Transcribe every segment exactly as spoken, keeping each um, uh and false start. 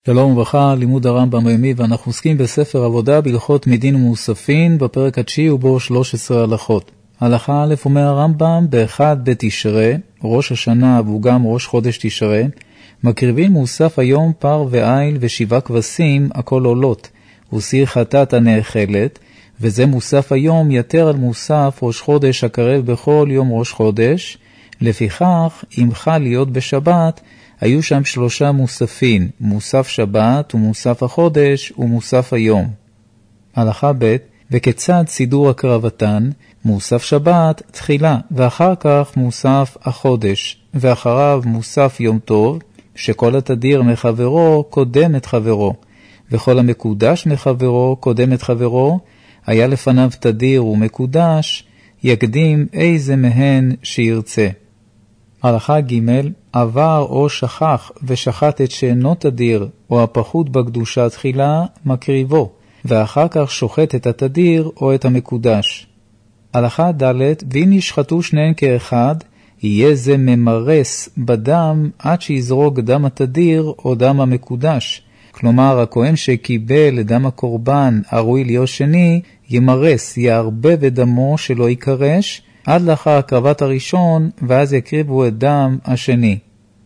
שלום וברכה, לימוד הרמב"ם היומי, ואנחנו עוסקים בספר עבודה בהלכות מדין ומוספין בפרק התשיעי ובו שלוש עשרה הלכות. הלכה א' אומר הרמב"ם, באחד בתשרי, ראש השנה והוא גם ראש חודש תשרי, מקריבים מוסף היום פר ועיל ושבעה כבשים, הכל עולות, וסיר חטאת הנאכלת, וזה מוסף היום יתר על מוסף ראש חודש הקרב בכל יום ראש חודש. לפיכך, אם חל להיות בשבת, היו שם שלושה מוספים, מוסף שבת ומוסף החודש ומוסף היום. הלכה ב' וכיצד סידור הקרבתן, מוסף שבת תחילה ואחר כך מוסף החודש, ואחריו מוסף יום טוב, שכל התדיר מחברו קודם את חברו, וכל המקודש מחברו קודם את חברו, היה לפניו תדיר ומקודש, יקדים איזה מהן שירצה. הלכה ג' עבר או שכח ושחט את שאינו תדיר או הפחות בקדושה תחילה, מקריבו, ואחר כך שוחט את התדיר או את המקודש. הלכה ד' ואם ישחטו שניהם כאחד, יהיה זה ממרס בדם עד שיזרוק דם התדיר או דם המקודש. כלומר, הכהן שקיבל דם הקורבן הראוי להיות שני, ימרס, יערבב את דמו שלא יקרש, עד לאחר הקרבת הראשון, ואז יקריבו את דם השני.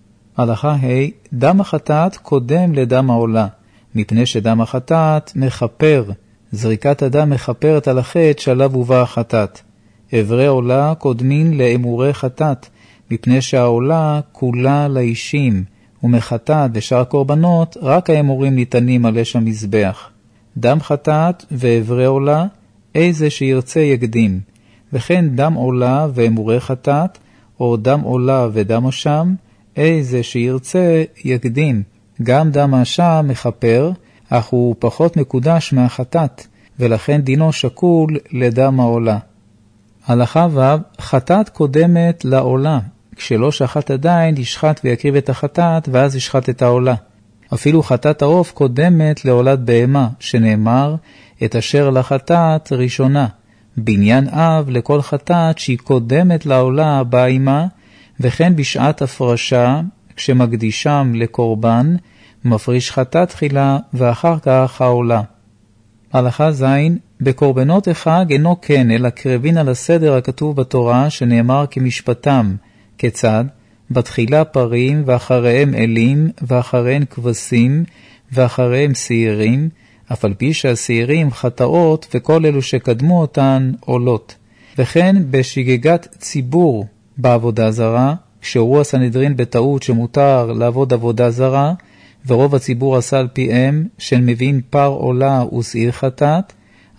הלכה ה' דם החטאת קודם לדם העולה, מפני שדם החטאת מחפר, זריקת הדם מחפרת על החטא שעליו הובא החטאת. עברי עולה קודמין לאמורי חטאת, מפני שהעולה כולה לאישים, ומחטאת ושאר קורבנות רק האמורים ניתנים על אש המזבח. דם חטאת ועברי עולה, איזה שירצה יקדים. וכן דם עולה ואמורי חטאת, או דם עולה ודם אשם, איזה שירצה יקדים. גם דם האשם מחפר, אך הוא פחות מקודש מהחטאת, ולכן דינו שקול לדם העולה. הלכה ו' חטאת קודמת לעולה, כשלא שחט עדיין ישחט ויקריב את החטאת, ואז ישחט את העולה. אפילו חטאת העוף קודמת לעולת בהמה, שנאמר, את אשר לחטאת ראשונה. בניין אב לכל חטאת שהיא קודמת לעולה הבאה עמה, וכן בשעת הפרשה, כשמקדישם לקורבן, מפריש חטאת תחילה ואחר כך העולה. הלכה ז' בקורבנות החג אינו כן, אלא קרבין על הסדר הכתוב בתורה, שנאמר כמשפטם. כיצד? בתחילה פרים, ואחריהם אלים, ואחריהם כבשים, ואחריהם שעירים, אף על פי שהשעירים חטאות, וכל אלו שקדמו אותן עולות. וכן בשגגת ציבור בעבודה זרה, כשהורו הסנהדרין בטעות שמותר לעבוד עבודה זרה, ורוב הציבור עשה על פיהם, של מביאים פר עולה ושעיר חטאת,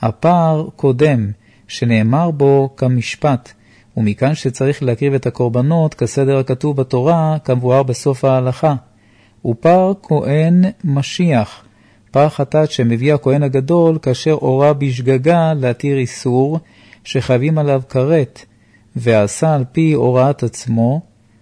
הפר קודם, שנאמר בו כמשפט, ומכאן שצריך להקריב את הקורבנות כסדר הכתוב בתורה, כמבואר בסוף ההלכה. ופר כהן משיח, פר חטאת שמביא הכהן הגדול, כאשר הורה בשגגה להתיר איסור, שחייבים עליו כרת, ועשה על פי הוראת עצמו,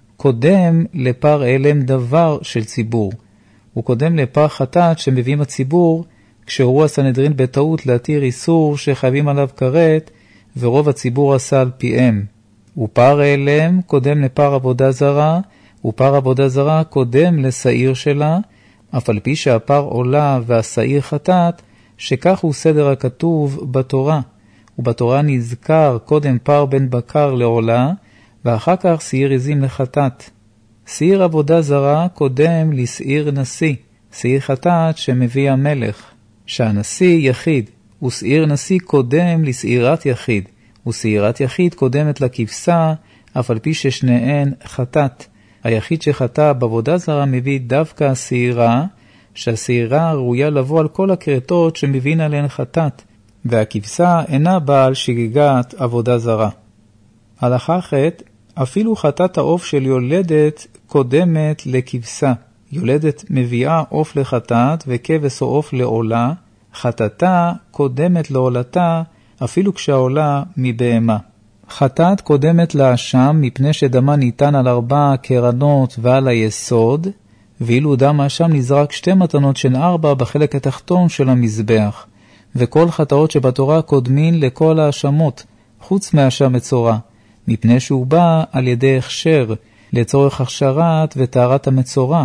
קודם לפר אלם דבר של ציבור. הוא קודם לפר חטאת שמביאים הציבור, כשהורו הסנהדרין בטעות להתיר איסור שחייבים עליו כרת, ורוב הציבור עשה על פיהם. ופר אלם קודם לפר עבודה זרה, ופר עבודה זרה קודם לשעיר שלה, אף על פי שהפר עולה והשעיר חטאת, שכך הוא סדר הכתוב בתורה. ובתורה נזכר קודם פר בן בקר לעולה, ואחר כך שעיר עזים לחטאת. שעיר עבודה זרה קודם לשעיר נשיא, שעיר חטאת שמביא המלך, שהנשיא יחיד, ושעיר נשיא קודם לשעירת יחיד, ושעירת יחיד קודמת לכבשה, אף על פי ששניהן חטאת. היחיד שחטא בעבודה זרה מביא דווקא השעירה, שהשעירה ראויה לבוא על כל הקרטות שמבין עליהן חטאת, והכבשה אינה בעל שגגת עבודה זרה. הלכה ח' אפילו חטאת העוף של יולדת קודמת לכבשה. יולדת מביאה עוף לחטאת וכבש או עוף לעולה, חטאתה קודמת לעולתה, אפילו כשהעולה מבהמה. חטאת קודמת לאשם מפני שדמה ניתן על ארבע קרנות ועל היסוד, ואילו דם האשם נזרק שתי מתנות של ארבע בחלק התחתון של המזבח. וכל חטאות שבתורה קודמין לכל האשמות, חוץ מהאשם מצורע, מפני שהוא בא על ידי הכשר, לצורך הכשרת וטהרת המצורע,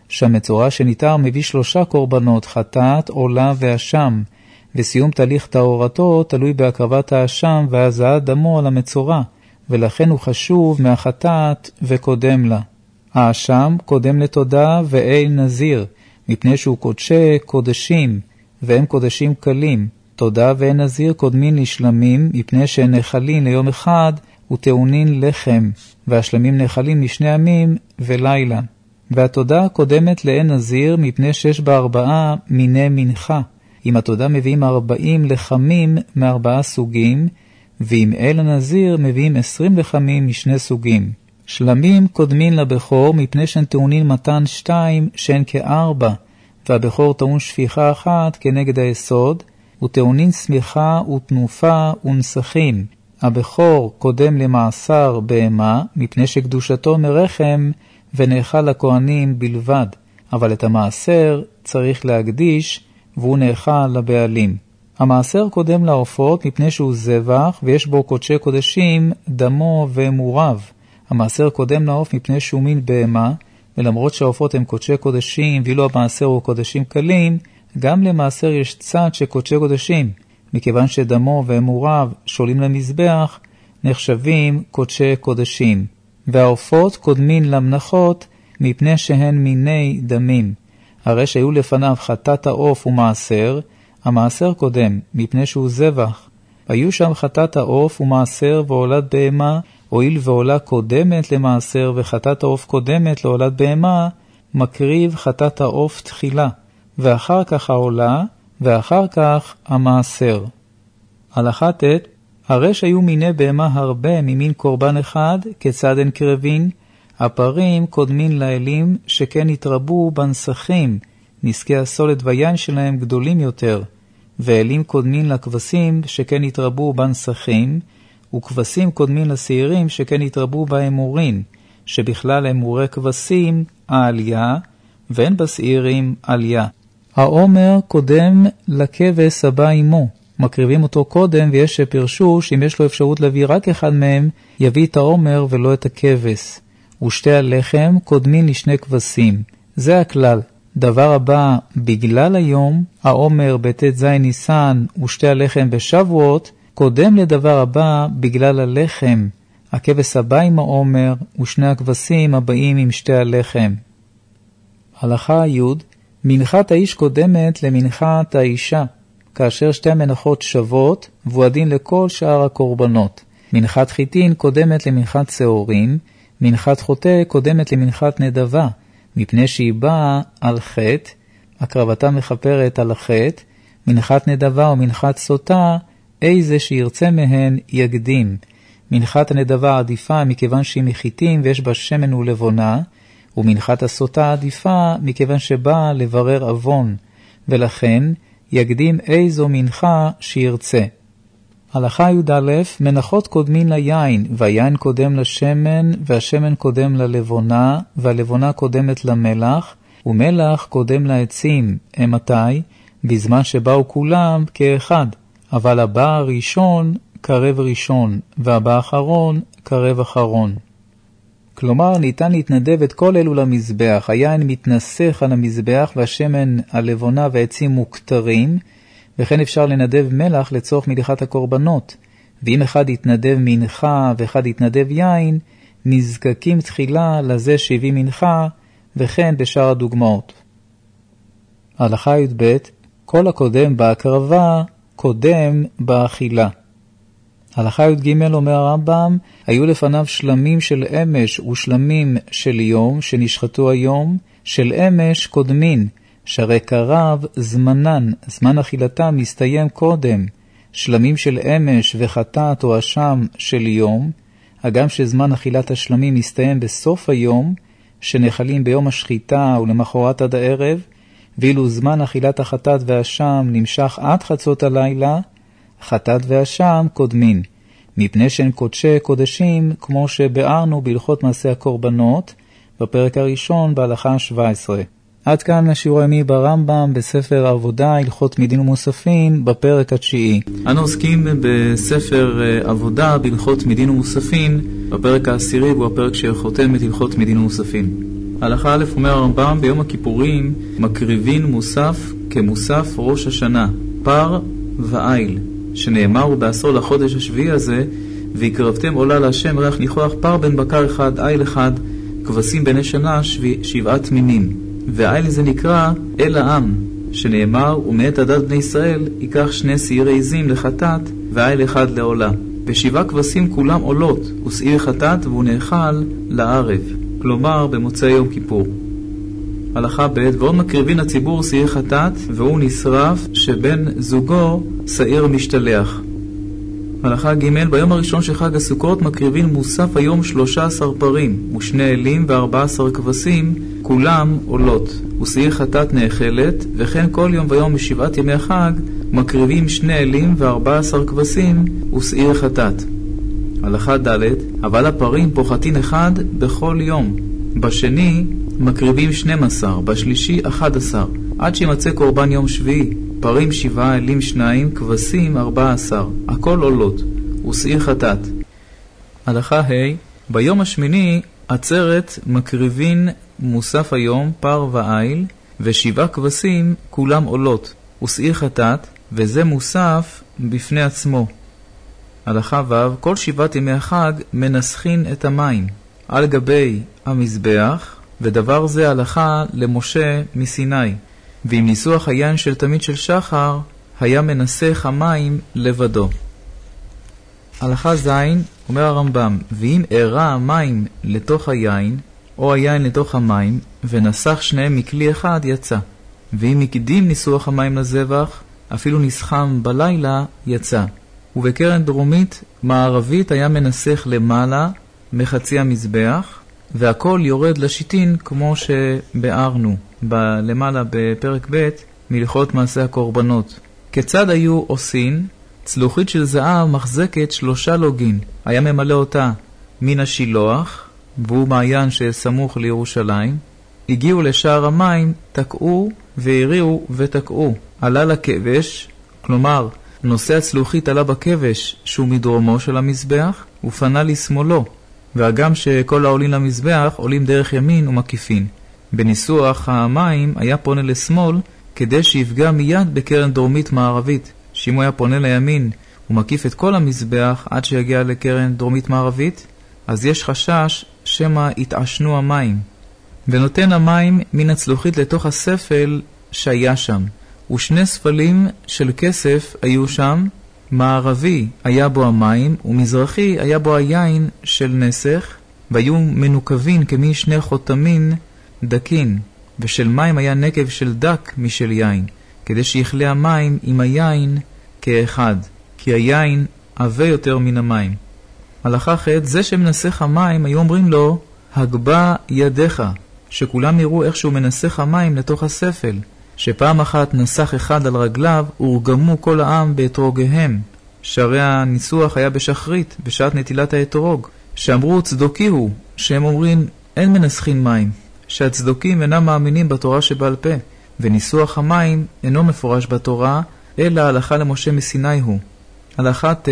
שהמצורע שניתר מביא שלושה קורבנות, חטאת, עולה ואשם, וסיום תהליך טהרתו תלוי בהקרבת האשם והזעת דמו על המצורע, ולכן הוא חשוב מהחטאת וקודם לה. האשם קודם לתודה ואל נזיר, מפני שהוא קודשי קודשים, והם קודשים קלים. תודה ואל נזיר קודמין לשלמים, מפני שהן נחלין ליום אחד וטעונין לחם, והשלמים נחלין משני ימים ולילה. והתודה קודמת לאל נזיר, מפני שיש בה ארבעה מיני מנחה. עם התודה מביאים ארבעים לחמים מארבעה סוגים, ועם אל הנזיר מביאים עשרים לחמים משני סוגים. שלמים קודמין לבכור, מפני שהן טעונין מתן שתיים שהן כארבע, והבכור טעון שפיכה אחת כנגד היסוד, וטעונין סמיכה ותנופה ונסכים. הבכור קודם למעשר בהמה, מפני שקדושתו מרחם ונאכל לכהנים בלבד, אבל את המעשר צריך להקדיש, והוא נאכל לבעלים. המעשר קודם לעופות, מפני שהוא זבח, ויש בו קודשי קודשים, דמו ומורב. המעשר קודם לעוף, מפני שהוא מין בהמה, ולמרות שהעופות הם קודשי קודשים, ואילו המעשר הוא קודשים קלים, גם למעשר יש צד שקודשי קודשים, מכיוון שדמו ומורב שולים למזבח, נחשבים קודשי קודשים. והעופות קודמין למנחות, מפני שהן מיני דמים. הרי שהיו לפניו חטאת העוף ומעשר, המעשר קודם, מפני שהוא זבח. היו שם חטאת העוף ומעשר ועולת בהמה, הואיל ועולה קודמת למעשר וחטאת העוף קודמת לעולת בהמה, מקריב חטאת העוף תחילה, ואחר כך העולה, ואחר כך המעשר. הלכה ט' הרי שהיו מיני בהמה הרבה ממין קורבן אחד, כיצד הן קרבין, הפרים קודמין לאלים שכן התרבו בנסחים, נזקי הסולת ויין שלהם גדולים יותר, ואלים קודמין לכבשים שכן התרבו בנסחים, וכבשים קודמין לשעירים שכן התרבו באמורין, שבכלל אמורי כבשים העלייה, ואין בשעירים עלייה. העומר קודם לכבש הבא עמו, מקריבים אותו קודם, ויש שפרשו שאם יש לו אפשרות להביא רק אחד מהם, יביא את העומר ולא את הכבש. ושתי הלחם קודמין לשני כבשים. זה הכלל. דבר הבא, בגלל היום, העומר בתת זין ניסן ושתי הלחם בשבועות, קודם לדבר הבא בגלל הלחם. הכבש הבא עם העומר ושני הכבשים הבאים עם שתי הלחם. הלכה י' מנחת האיש קודמת למנחת האישה, כאשר שתי המנחות שוות, והוא הדין לכל שאר הקורבנות. מנחת חיטין קודמת למנחת שעורים, מנחת חוטא קודמת למנחת נדבה, מפני שהיא באה על חטא, הקרבתה מכפרת על החטא, מנחת נדבה ומנחת סוטה, איזה שירצה מהן יקדים. מנחת הנדבה עדיפה מכיוון שהיא מחיטים ויש בה שמן ולבונה, ומנחת הסוטה עדיפה מכיוון שבאה לברר אבון, ולכן יקדים איזו מנחה שירצה. הלכה י"א מנחות קודמין ליין, והיין קודם לשמן, והשמן קודם ללבונה, והלבונה קודמת למלח, ומלח קודם לעצים. אמתי? בזמן שבאו כולם כאחד, אבל הבא הראשון קרב ראשון, והבא אחרון קרב אחרון. כלומר, ניתן להתנדב את כל אלו למזבח. היין מתנסח על המזבח, והשמן, הלבונה והעצים מוקטרים, וכן אפשר לנדב מלח לצורך מליחת הקורבנות. ואם אחד יתנדב מנחה ואחד יתנדב יין, נזקקים תחילה לזה שהביא מנחה, וכן בשאר הדוגמאות. הלכה י"ב כל הקודם בהקרבה, קודם באכילה. הלכה י"ג אומר הרמב"ם, היו לפניו שלמים של אמש ושלמים של יום שנשחטו היום, של אמש קודמין, שהרי קרב זמנן, זמן אכילתם מסתיים קודם, שלמים של אמש וחטאת או אשם של יום, הגם שזמן אכילת השלמים מסתיים בסוף היום, שנחלים ביום השחיטה ולמחרת עד הערב, ואילו זמן אכילת החטאת והאשם נמשך עד חצות הלילה, חטאת והאשם קודמין, מפני שהן קודשי קודשים, כמו שבארנו בהלכות מעשה הקורבנות, בפרק הראשון בהלכה שבע עשרה. עד כאן השיעור היומי ברמב"ם בספר עבודה, הלכות מדין ומוספין, בפרק התשיעי. אנו עוסקים בספר עבודה בהלכות מדין ומוספין, בפרק העשירי, והוא הפרק שחותם את הלכות מדין ומוספין. הלכה א' אומר הרמב"ם, ביום הכיפורים מקריבין מוסף כמוסף ראש השנה, פר ואיל, שנאמר בעשור לחודש השביעי הזה, והקרבתם עולה להשם ריח ניחוח, פר בן בקר אחד, איל אחד, כבשים בני שנה שבע, שבעה תמימים. והאיל זה נקרא אל העם, שנאמר, ומאת עדת בני ישראל ייקח שני שעירי עזים לחטאת, ואיל אחד לעולה. ושבעה כבשים כולם עולות, ושעיר חטאת והוא נאכל לערב, כלומר במוצאי יום כיפור. הלכה ב' ועוד מקריבין הציבור שעיר חטאת, והוא נשרף שבן זוגו שעיר משתלח. הלכה ג' ביום הראשון של חג הסוכות מקריבין מוסף היום שלושה עשר פרים, ושני אלים וארבע עשר כבשים, כולם עולות, ושעיר חטאת נאכלת, וכן כל יום ויום משבעת ימי החג מקריבים שני אלים וארבע עשר כבשים, ושעיר חטאת. הלכה ד' אבל הפרים פוחתין אחד בכל יום, בשני מקריבים שנים עשר, בשלישי אחד עשר, עד שימצא קורבן יום שביעי, פרים שבעה, אלים שניים, כבשים ארבע עשר, הכל עולות, ושעיר חטאת. הלכה ה' ביום השמיני עצרת מקריבין מוסף היום, פר ואיל, ושבעה כבשים כולם עולות, ושעיר חטאת, וזה מוסף בפני עצמו. הלכה ו' כל שבעת ימי החג מנסחין את המים על גבי המזבח, ודבר זה הלכה למשה מסיני, ועם ניסוח היין של תמיד של שחר היה מנסח המים לבדו. הלכה ז' אומר הרמב"ם, ואם ערה המים לתוך היין או היין לתוך המים ונסח שניהם מכלי אחד יצא, ואם הקדים ניסוח המים לזבח אפילו נסחם בלילה יצא. ובקרן דרומית מערבית היה מנסח למעלה מחצי המזבח, והכל יורד לשיטין כמו שבארנו ב- למעלה בפרק ב' מלכות מעשה הקורבנות. כיצד היו עושים? צלוחית של זהב מחזקת שלושה לוגין, היה ממלא אותה מן השילוח, והוא מעיין שסמוך לירושלים. הגיעו לשער המים, תקעו והריעו ותקעו, עלה לכבש, כלומר נושא הצלוחית עלה בכבש שהוא מדרומו של המזבח, ופנה לשמאלו, והגם שכל העולים למזבח עולים דרך ימין ומקיפין. בניסוח המים היה פונה לשמאל כדי שיפגע מיד בקרן דרומית מערבית, שאם הוא היה פונה לימין ומקיף את כל המזבח עד שיגיע לקרן דרומית מערבית, אז יש חשש שמה יתעשנו המים. ונותן המים מן הצלוחית לתוך הספל שהיה שם, ושני ספלים של כסף היו שם, מערבי היה בו המים, ומזרחי היה בו היין של נסך, והיו מנוקבים כמי שני חותמין דקין, ושל מים היה נקב של דק משל יין, כדי שיכלה המים עם היין כאחד, כי היין עבה יותר מן המים. הלכה ח' זה שמנסח המים היו אומרים לו, הגבה ידיך, שכולם יראו איך שהוא מנסח המים לתוך הספל, שפעם אחת נסח אחד על רגליו, הורגמו כל העם באתרוגיהם. שהרי הניסוח היה בשחרית, בשעת נטילת האתרוג, שאמרו צדוקי הוא, שהם אומרים אין מנסחין מים, שהצדוקים אינם מאמינים בתורה שבעל פה, וניסוח המים אינו מפורש בתורה, אלא הלכה למשה מסיני הוא. הלכה ט'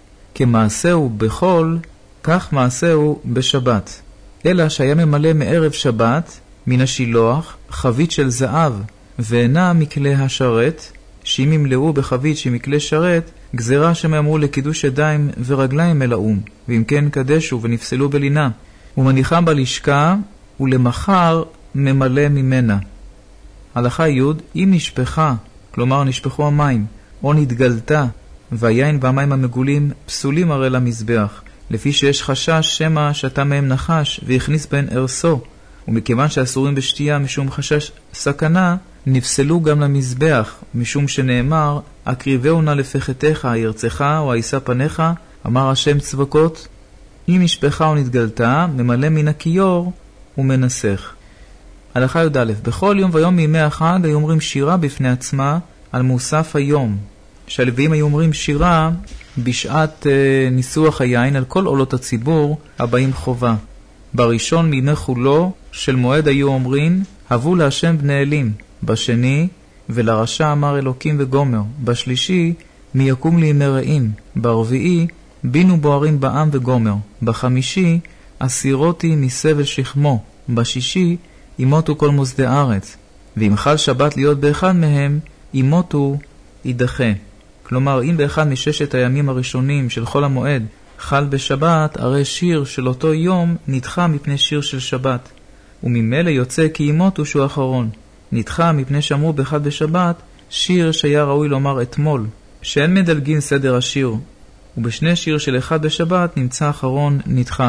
כמעשהו בחול, כך מעשהו בשבת. אלא שהיה ממלא מערב שבת, מן השילוח, חבית של זהב, ואינה מכלי השרת, שאם ימלאו בחבית שמכלי שרת, גזרה שהם אמרו לקידוש ידיים ורגליים אל האום, ואם כן קדשו ונפסלו בלינה, ומניחם בלשכה, ולמחר ממלא ממנה. הלכה י' אם נשפחה, כלומר נשפחו המים, או נתגלתה, והיין והמים המגולים פסולים הרי למזבח, לפי שיש חשש שמה שתה מהם נחש והכניס בהן ארסו, ומכיוון שאסורים בשתייה משום חשש סכנה, נפסלו גם למזבח, משום שנאמר, הקריבהו נא לפחתך, ירצך או הישא פניך, אמר השם צבקות. אם נשפחה או נתגלתה, ממלא מן הכיור ומנסח. הלכה י"א בכל יום ויום מימי החג היו אומרים שירה בפני עצמה על מוסף היום, שהלוויים היו אומרים שירה בשעת אה, ניסוח היין על כל עולות הציבור הבאים חובה. בראשון מימי חולו של מועד היו אומרים הבו להשם בני אלים, בשני ולרשע אמר אלוקים וגומר, בשלישי מי יקום לי ימי רעים, ברביעי בינו בוערים בעם וגומר, בחמישי אסירותי מסבל שכמו, בשישי ימותו כל מוסדי ארץ, ואם חל שבת להיות באחד מהם, ימותו יידחה. כלומר, אם באחד מששת הימים הראשונים של חול המועד חל בשבת, הרי שיר של אותו יום נדחה מפני שיר של שבת, וממילא יוצא כי ימותו שהוא אחרון. נדחה מפני שאמרו באחד בשבת שיר שהיה ראוי לומר אתמול, שאין מדלגין סדר השיר, ובשני שיר של אחד בשבת נמצא אחרון נדחה.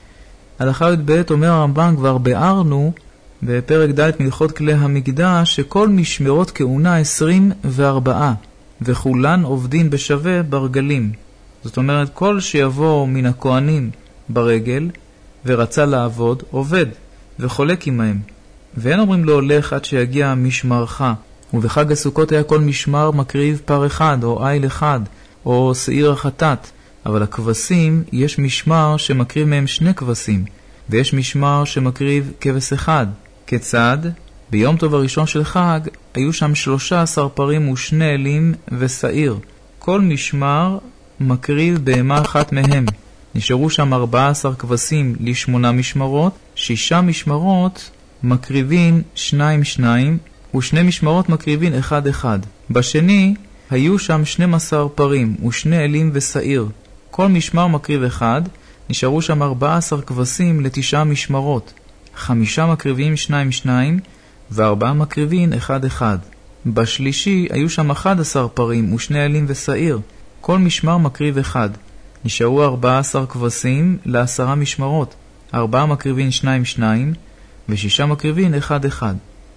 הלכה י"ב אומר הרמב"ם, כבר ביארנו בפרק ד' מלכות כלי המקדש שכל משמרות כהונה עשרים וארבעה, וכולן עובדין בשווה ברגלים. זאת אומרת, כל שיבוא מן הכהנים ברגל ורצה לעבוד, עובד וחולק עמהם. ואין אומרים לו הולך עד שיגיע משמרך. ובחג הסוכות היה כל משמר מקריב פר אחד או איל אחד או שעיר החטאת. אבל הכבשים, יש משמר שמקריב מהם שני כבשים, ויש משמר שמקריב כבש אחד. כיצד? ביום טוב הראשון של חג היו שם שלושה עשר פרים ושני אלים ושעיר. כל משמר מקריב בהמה אחת מהם. נשארו שם ארבעה עשר כבשים לשמונה משמרות, שישה משמרות מקריבין שניים שניים, ושני משמרות מקריבין אחד אחד. בשני היו שם שנים עשר פרים ושני אלים ושעיר. כל משמר מקריב אחד, נשארו שם ארבעה עשר כבשים לתשעה משמרות. חמישה מקריבים שניים שניים, וארבעה מקריבים אחד אחד. בשלישי היו שם אחד עשר פרים ושני אלים ושעיר. כל משמר מקריב אחד. נשארו ארבעה עשר כבשים לעשרה משמרות. ארבעה מקריבים שניים שניים, ושישה מקריבים אחד אחד.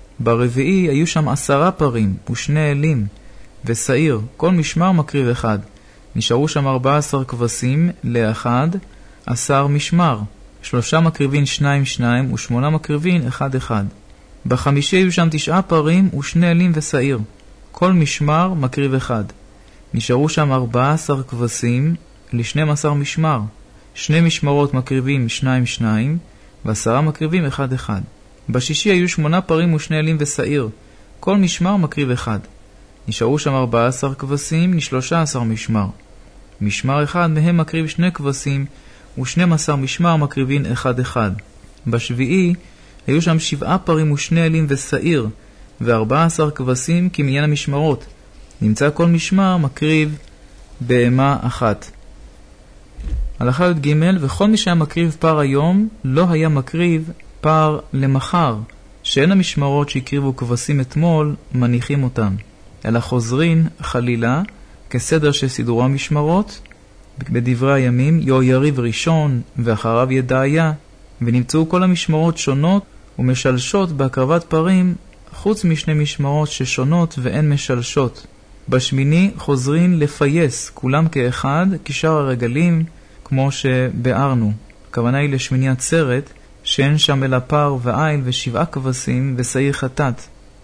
ברביעי היו שם עשרה פרים ושני אלים ושעיר. כל משמר מקריב אחד. נשארו שם ארבעה עשר כבשים לאחד עשר משמר. שלושה מקריבין שניים שניים ושמונה מקריבין אחד אחד. בחמישי היו שם תשעה פרים ושני אלים ושעיר. כל משמר מקריב אחד. נשארו שם ארבעה עשר כבשים לשנים עשר משמר. שני משמרות מקריבים שניים שניים ועשרה מקריבים אחד אחד. בשישי היו שמונה פרים ושני אלים ושעיר. כל משמר מקריב אחד. נשארו שם ארבעה עשר כבשים לשלושה עשר משמר. משמר אחד מהם מקריב שני כבשים ושנים עשר משמר מקריבין אחד אחד. בשביעי היו שם שבעה פרים ושני אלים ושעיר וארבעה עשר כבשים כמניין המשמרות. נמצא כל משמר מקריב בהמה אחת. הלכה י"ג, וכל מי שהיה מקריב פר היום לא היה מקריב פר למחר, שאין המשמרות שהקריבו כבשים אתמול מניחים אותם, אלא חוזרין חלילה כסדר שסידורו משמרות. בדברי הימים יהויריב ראשון ואחריו ידעיה, ונמצאו כל המשמרות שונות ומשלשות בהקרבת פרים, חוץ משני משמרות ששונות ואין משלשות. בשמיני חוזרין לפייס כולם כאחד כשאר הרגלים, כמו שבארנו. הכוונה היא לשמיני עצרת, שאין שם אלא פר ואיל ושבעה כבשים ושעיר חטאת.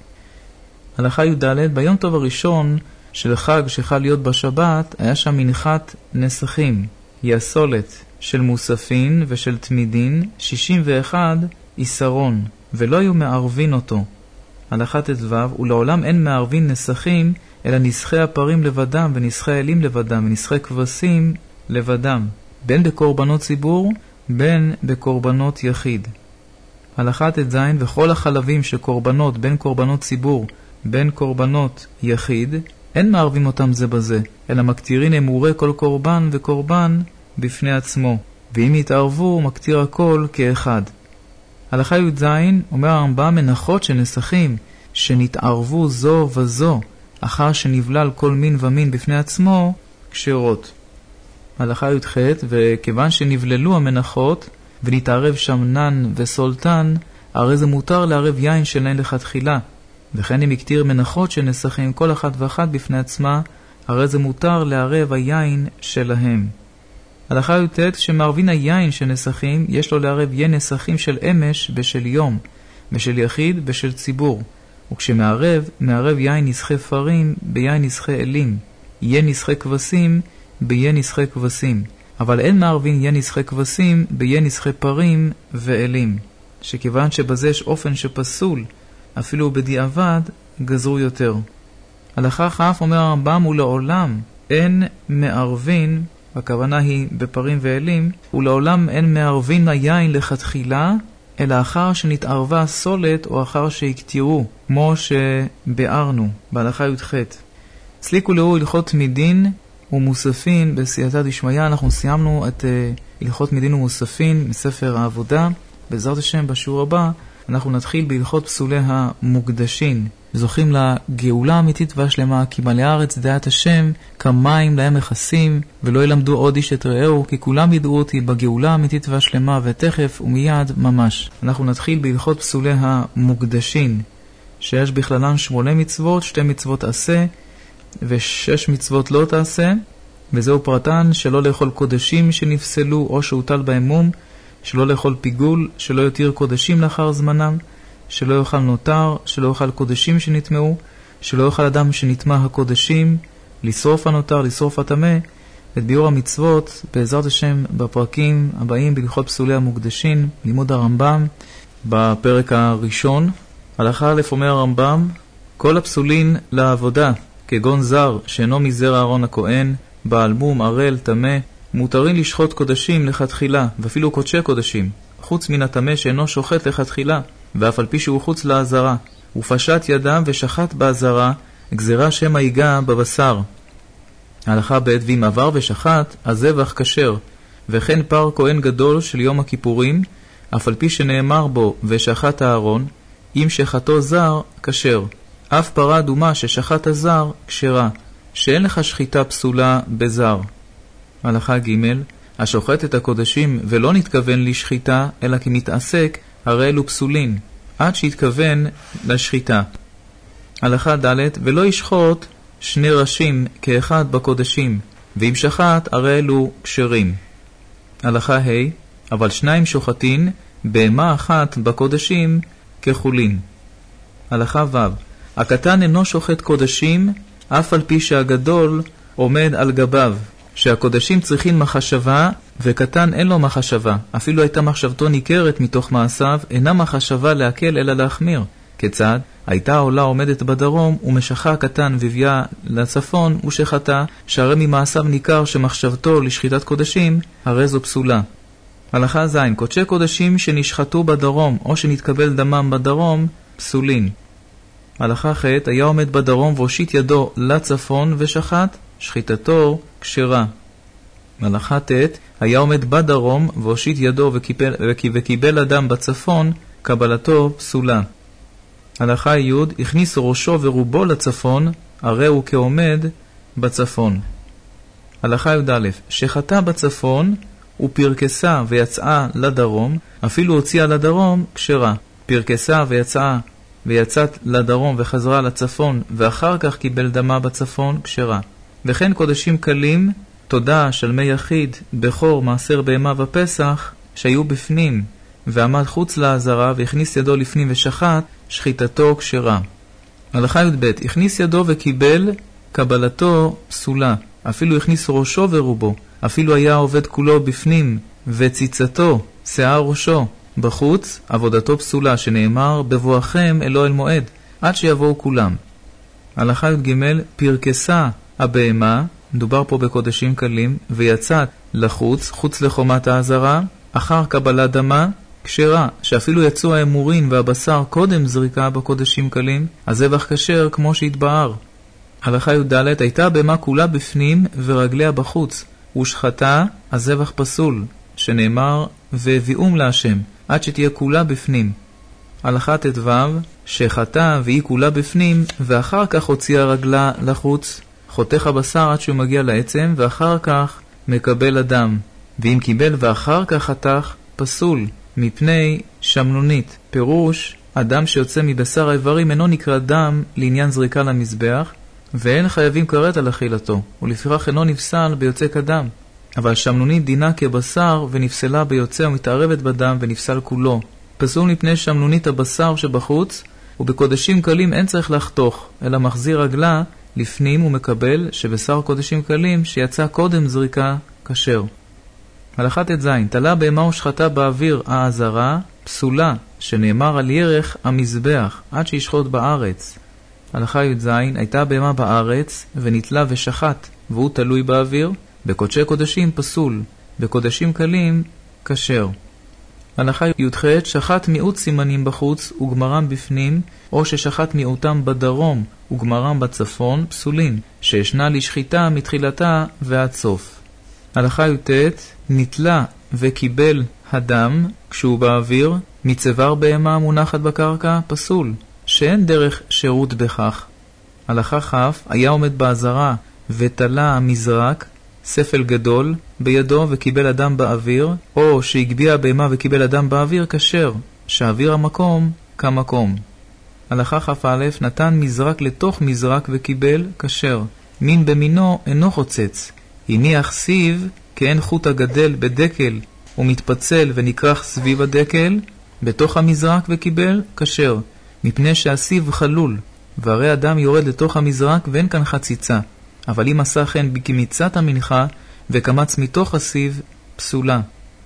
הלכה י"ד, ביום טוב הראשון של חג שחל להיות בשבת, היה שם מנחת נסכים, היא הסולת של מוספין ושל תמידין, שישים ואחד איסרון, ולא היו מערבין אותו. הלכה ט"ו, ולעולם אין מערבין נסכים, אלא נסחי הפרים לבדם ונסחי אלים לבדם ונסחי כבשים לבדם, בין בקורבנות ציבור בין בקורבנות יחיד. הלכה ט"ז, וכל החלבים של קורבנות בין קורבנות ציבור בין קורבנות יחיד, אין מערבים אותם זה בזה, אלא מקטירין אמורי כל קורבן וקורבן בפני עצמו, ואם יתערבו מקטיר הכל כאחד. הלכה י"ז, אומר הרמב"ם, מנחות שנסכים שנתערבו זו וזו אחר שנבלל כל מין ומין בפני עצמו כשרות. הלכה י"ח, וכיוון שנבללו המנחות ונתערב שם נן וסולטן, הרי זה מותר לערב יין שלהן לכתחילה, וכן אם יקטיר מנחות שנסכים כל אחת ואחת בפני עצמה, הרי זה מותר לערב היין שלהם. הלכה י"ט, שמערבין היין שנסכים יש לו לערב יין נסכים של אמש בשל יום, בשל יחיד בשל ציבור, וכשמערב, מערב יין נסחי פרים ביין נסחי אלים, יין נסחי כבשים ביין נסחי כבשים, אבל אין מערבין יין נסחי כבשים ביין נסחי פרים ואלים, שכיוון שבזה יש אופן שפסול, אפילו בדיעבד גזרו יותר. הלכה כ', אומר הרמב"ם, ולעולם אין מערבין, הכוונה היא בפרים ואלים, ולעולם אין מערבין היין לכתחילה, אלא אחר שנתערבה סולת או אחר שהקטירו, כמו שבארנו בהלכה י"ח. סליקו לאו הלכות מדין ומוספין בסייעתא דשמיא. אנחנו סיימנו את uh, הלכות מדין ומוספין מספר העבודה. בעזרת השם בשיעור הבא אנחנו נתחיל בהלכות פסולי המוקדשין. זוכים לגאולה האמיתית והשלמה, כי מלא הארץ דעת השם כמים להם מכסים, ולא ילמדו עוד איש את רעהו, כי כולם ידעו אותי בגאולה האמיתית והשלמה, ותכף ומיד ממש. אנחנו נתחיל בהלכות פסולי המוקדשין, שיש בכללן שמונה מצוות, שתי מצוות עשה ושש מצוות לא תעשה, וזהו פרטן: שלא לאכול קודשים שנפסלו או שהוטל בהם מום, שלא לאכול פיגול, שלא יותיר קודשים לאחר זמנם, שלא יאכל נותר, שלא יאכל קודשים שנטמעו, שלא יאכל אדם שנטמע הקודשים, לשרוף הנותר, לשרוף הטמא. את ביאור המצוות בעזרת השם בפרקים הבאים בהלכות פסולי המוקדשין, לימוד הרמב"ם בפרק הראשון. הלכה א' אומר הרמב"ם: כל הפסולין לעבודה, כגון זר שאינו מזרע אהרון הכהן, בעל מום, ערל, טמא, מותרים לשחוט קודשים לכתחילה, ואפילו קודשי קודשים, חוץ מן הטמא שאינו שוחט לכתחילה, ואף על פי שהוא חוץ לעזרה, ופשט ידם ושחט בעזרה, גזירה שמא ייגע בבשר. הלכה ב': ואם עבר ושחט, הזבח כשר, וכן פר כהן גדול של יום הכיפורים, אף על פי שנאמר בו ושחט אהרון, אם שחטו זר כשר. אף פרה אדומה ששחט הזר כשרה, שאין לך שחיטה פסולה בזר. הלכה ג': השוחט את הקודשים ולא נתכוון לשחיטה, אלא כי מתעסק, הרי אלו פסולין, עד שהתכוון לשחיטה. הלכה ד': ולא ישחוט שני ראשים כאחד בקודשים, ואם שחט, הרי אלו כשרים. הלכה ה': אבל שניים שוחטין, בהמה אחת בקודשים כחולין. הלכה ו': הקטן אינו שוחט קודשים, אף על פי שהגדול עומד על גביו, שהקודשים צריכים מחשבה, וקטן אין לו מחשבה. אפילו הייתה מחשבתו ניכרת מתוך מעשיו, אינה מחשבה להקל אלא להחמיר. כיצד? הייתה העולה עומדת בדרום, ומשכה הקטן וביאה לצפון, ושחטה, שהרי ממעשיו ניכר שמחשבתו לשחיטת קודשים, הרי זו פסולה. הלכה ז': קודשי קודשים שנשחטו בדרום, או שנתקבל דמם בדרום, פסולין. הלכה ח': היה עומד בדרום והושיט ידו לצפון ושחט, שחיטתו כשרה. הלכה ט': היה עומד בדרום והושיט ידו וקיבל, וקיבל אדם בצפון, קבלתו פסולה. הלכה י': הכניס ראשו ורובו לצפון, הרי הוא כעומד בצפון. הלכה י': שחטה בצפון ופרקסה ויצאה לדרום, אפילו הוציאה לדרום כשרה. פרקסה ויצאה ויצאת לדרום וחזרה לצפון, ואחר כך קיבל דמה בצפון כשרה. וכן קודשים קלים, תודה, שלמי יחיד, בכור, מעשר בהמה ופסח, שהיו בפנים, ועמד חוץ לעזרה, והכניס ידו לפנים ושחט, שחיטתו כשרה. הלכה י"ב: הכניס ידו וקיבל, קבלתו פסולה. אפילו הכניס ראשו ורובו, אפילו היה עובד כולו בפנים, וציצתו, שיער ראשו, בחוץ, עבודתו פסולה, שנאמר בבואכם אלו אל מועד, עד שיבואו כולם. הלכה י"ג: פרקסה הבהמה, מדובר פה בקודשים קלים, ויצאת לחוץ, חוץ לחומת העזרה, אחר קבלת דמה, כשרה, שאפילו יצאו האמורין והבשר קודם זריקה בקודשים קלים, הזבח כשר כמו שהתבאר. הלכה י"ד: הייתה הבהמה כולה בפנים ורגליה בחוץ, ושחטה, הזבח פסול, שנאמר והביאום להשם, עד שתהיה כולה בפנים. הלכה ט"ו: שחטה והיא כולה בפנים, ואחר כך הוציאה רגלה לחוץ, חותך הבשר עד שהוא מגיע לעצם, ואחר כך מקבל אדם. ואם קיבל ואחר כך חתך, פסול, מפני שמנונית. פירוש: אדם שיוצא מבשר האיברים אינו נקרא דם לעניין זריקה למזבח, ואין חייבים כרת על אכילתו, ולפיכך אינו נפסל ביוצא כדם. אבל שמנונית דינה כבשר, ונפסלה ביוצא ומתערבת בדם, ונפסל כולו. פסול מפני שמנונית הבשר שבחוץ, ובקודשים קלים אין צריך לחתוך, אלא מחזיר רגלה לפנים ומקבל שבשר קודשים קלים שיצא קודם זריקה כשר. הלכה ט"ז: תלה בהמה ושחטה באוויר העזרה, פסולה, שנאמר על ירך המזבח, עד שישחוט בארץ. הלכה י"ז: הייתה בהמה בארץ, ונתלה ושחט, והוא תלוי באוויר, בקודשי קודשים פסול, בקודשים קלים כשר. הלכה י"ח, שחט מיעוט סימנים בחוץ וגמרם בפנים, או ששחט מיעוטם בדרום וגמרם בצפון, פסולים, שישנה לשחיטה מתחילתה ועד סוף. הלכה י"ט, נתלה וקיבל הדם כשהוא באוויר, מצוואר בהמה מונחת בקרקע, פסול, שאין דרך שירות בכך. הלכה כ', היה עומד בעזרה ותלה המזרק, ספל גדול, בידו וקיבל אדם באוויר, או שהגביע בהמה וקיבל אדם באוויר, כשר, שאוויר המקום כמקום. הלכה כ"א, נתן מזרק לתוך מזרק וקיבל, כשר, מין במינו אינו חוצץ, הניח סיב כאין חוט הגדל בדקל ומתפצל ונקרח סביב הדקל, בתוך המזרק וקיבל, כשר, מפני שהסיב חלול, והרי אדם יורד לתוך המזרק ואין כאן חציצה. אבל אם עשה כן בקמיצת המנחה וקמץ מתוך הסיב, פסולה.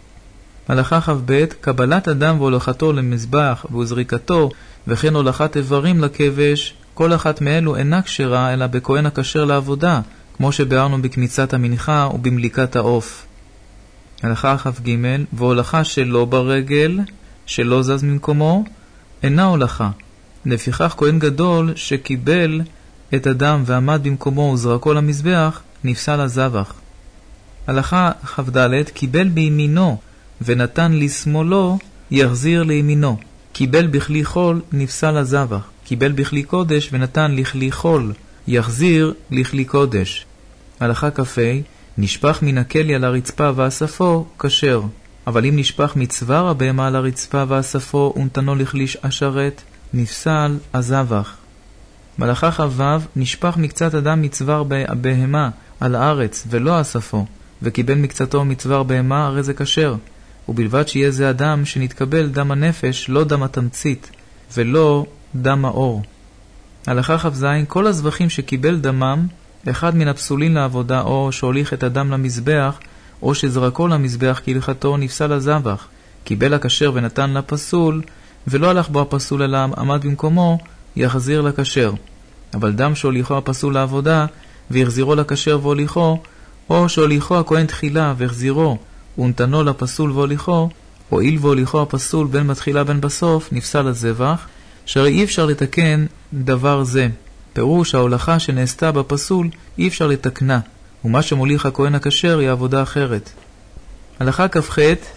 הלכה כ"ב, קבלת אדם והולכתו למזבח וזריקתו וכן הולכת איברים לכבש, כל אחת מאלו אינה כשרה אלא בכהן הכשר לעבודה, כמו שבארנו בקמיצת המנחה ובמליקת העוף. הלכה כ"ג, והולכה שלא ברגל, שלא זז ממקומו, אינה הולכה. לפיכך כהן גדול שקיבל את אדם ועמד במקומו וזרקו למזבח, נפסל הזבח. הלכה כ"ד, קיבל בימינו ונתן לשמאלו, יחזיר לימינו. קיבל בכלי חול, נפסל הזבח. קיבל בכלי קודש ונתן לכלי חול, יחזיר לכלי קודש. הלכה כ"ה, נשפך מן הכלי על הרצפה ואספו, כשר. אבל אם נשפך מצוואר הבהמה על הרצפה ואספו ונתנו לכלי השרת, נפסל הזבח. מלאכה כ"ו, נשפך מקצת אדם מצוואר בהמה על הארץ ולא אספו, וקיבל מקצתו מצוואר בהמה, הרי זה כשר, ובלבד שיהיה זה אדם שנתקבל דם הנפש, לא דם התמצית, ולא דם האור. הלכה כ"ז, כל הזבחים שקיבל דמם, אחד מן הפסולים לעבודה, או שהוליך את הדם למזבח, או שזרקו למזבח כהלכתו, נפסל הזבח. קיבל הכשר ונתן לפסול, ולא הלך בו הפסול אלא עמד במקומו, יחזיר לכשר. אבל דם שהוליכו הפסול לעבודה, והחזירו לכשר והוליכו, או שהוליכו הכהן תחילה והחזירו, ונתנו לפסול והוליכו, הואיל והוליכו הפסול בין מתחילה בין בסוף, נפסל הזבח, שהרי אי אפשר לתקן דבר זה. פירוש ההולכה שנעשתה בפסול אי אפשר לתקנה, ומה שמוליך הכהן הכשר היא עבודה אחרת. הלכה כ"ח,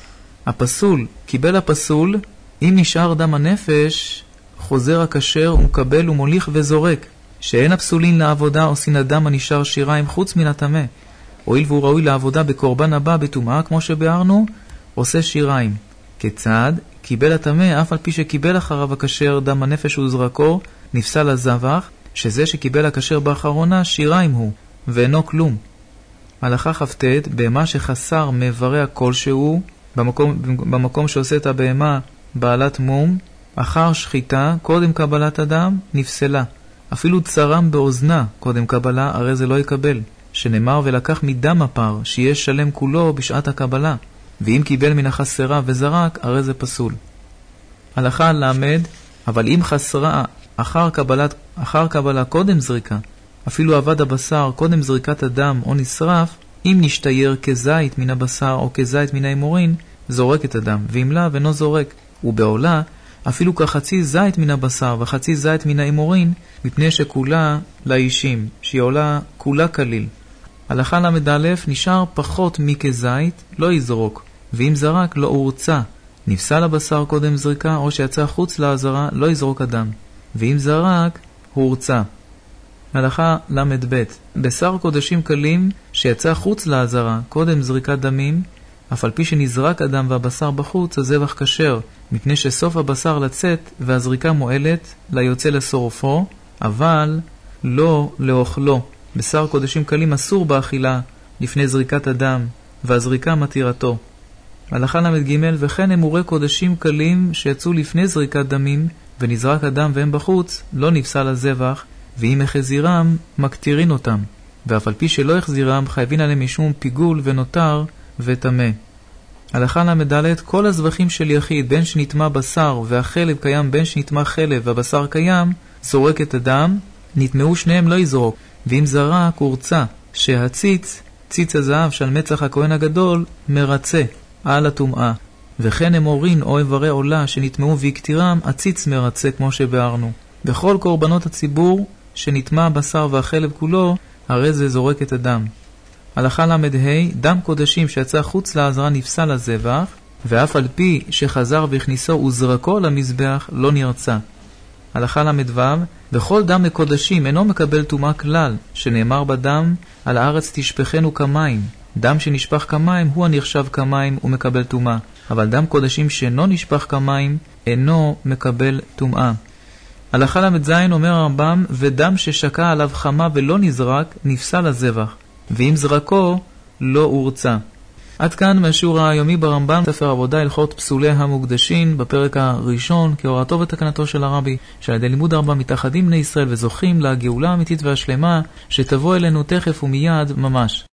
הפסול, קיבל הפסול, אם נשאר דם הנפש, חוזר הכשר ומקבל ומוליך וזורק, שאין הפסולין לעבודה עושין אדם הנשאר שיריים חוץ מן הטמא. הואיל והוא ראוי לעבודה בקורבן הבא בטומאה, כמו שבארנו, עושה שיריים. כיצד? קיבל הטמא, אף על פי שקיבל אחריו הכשר דם הנפש וזרקו, נפסל הזבח, שזה שקיבל הכשר באחרונה שיריים הוא, ואינו כלום. הלכה כ"ט, בהמה שחסר מעבריה כלשהו, במקום, במקום שעושה את הבהמה בעלת מום, אחר שחיטה, קודם קבלת אדם, נפסלה. אפילו צרם באוזנה, קודם קבלה, הרי זה לא יקבל. שנאמר ולקח מדם הפר, שיהיה שלם כולו בשעת הקבלה. ואם קיבל מן החסרה וזרק, הרי זה פסול. הלכה למד, אבל אם חסרה אחר קבלת, אחר קבלה קודם זריקה, אפילו עבד הבשר קודם זריקת הדם או נשרף, אם נשתייר כזית מן הבשר או כזית מן האמורין, זורק את הדם, ואם לא, ואינו זורק. ובעולה, אפילו כחצי זית מן הבשר וחצי זית מן האמורין, מפני שכולה לאישים, שהיא עולה כולה כליל. הלכה למד א', נשאר פחות מכזית, לא יזרוק, ואם זרק לא הורצה. נפסל הבשר קודם זריקה, או שיצא חוץ לעזרה, לא יזרוק אדם, ואם זרק, הורצה. הלכה למד ב', בשר קודשים קלים שיצא חוץ לעזרה, קודם זריקת דמים, אף על פי שנזרק אדם והבשר בחוץ, הזבח כשר, מפני שסוף הבשר לצאת והזריקה מועלת ליוצא לשורפו, אבל לא לאוכלו. בשר קודשים קלים אסור באכילה לפני זריקת אדם, והזריקה מתירתו. הלכה למד ג', וכן אמורי קודשים קלים שיצאו לפני זריקת דמים, ונזרק אדם והם בחוץ, לא נפסל הזבח, ואם החזירם, מקטירין אותם. ואף על פי שלא החזירם, חייבין עליהם משום פיגול ונותר ותמה. הלכה למד ד', כל הזבחים של יחיד, בין שנטמע בשר והחלב קיים, בין שנטמע חלב והבשר קיים, זורק את הדם, נטמעו שניהם לא יזרוק, ואם זרק הורצה, שהציץ, ציץ הזהב של מצח הכהן הגדול, מרצה על הטומאה. וכן אמורין או איברי עולה שנטמעו ויקטירם, עציץ מרצה כמו שבארנו. בכל קורבנות הציבור שנטמע הבשר והחלב כולו, הרי זה זורק את הדם. הלכה למד ה' דם קודשים שיצא חוץ לעזרה נפסל לזבח, ואף על פי שחזר והכניסו וזרקו למזבח לא נרצה. הלכה למד ו' בכל דם מקודשים אינו מקבל טומאה כלל, שנאמר בדם על הארץ תשפכנו כמים. דם שנשפך כמים הוא הנחשב כמים ומקבל טומאה, אבל דם קודשים שאינו נשפך כמים אינו מקבל טומאה. הלכה למד ז' אומר הרמב"ם, ודם ששקע עליו חמה ולא נזרק נפסל לזבח, ואם זרקו לא הורצה. עד כאן מהשיעור היומי ברמב"ם, ספר עבודה הלכות פסולי המוקדשים, בפרק הראשון, כהוראתו ותקנתו של הרבי, שעל ידי לימוד הרמב"ם מתאחדים בני ישראל וזוכים לגאולה האמיתית והשלמה, שתבוא אלינו תכף ומיד ממש.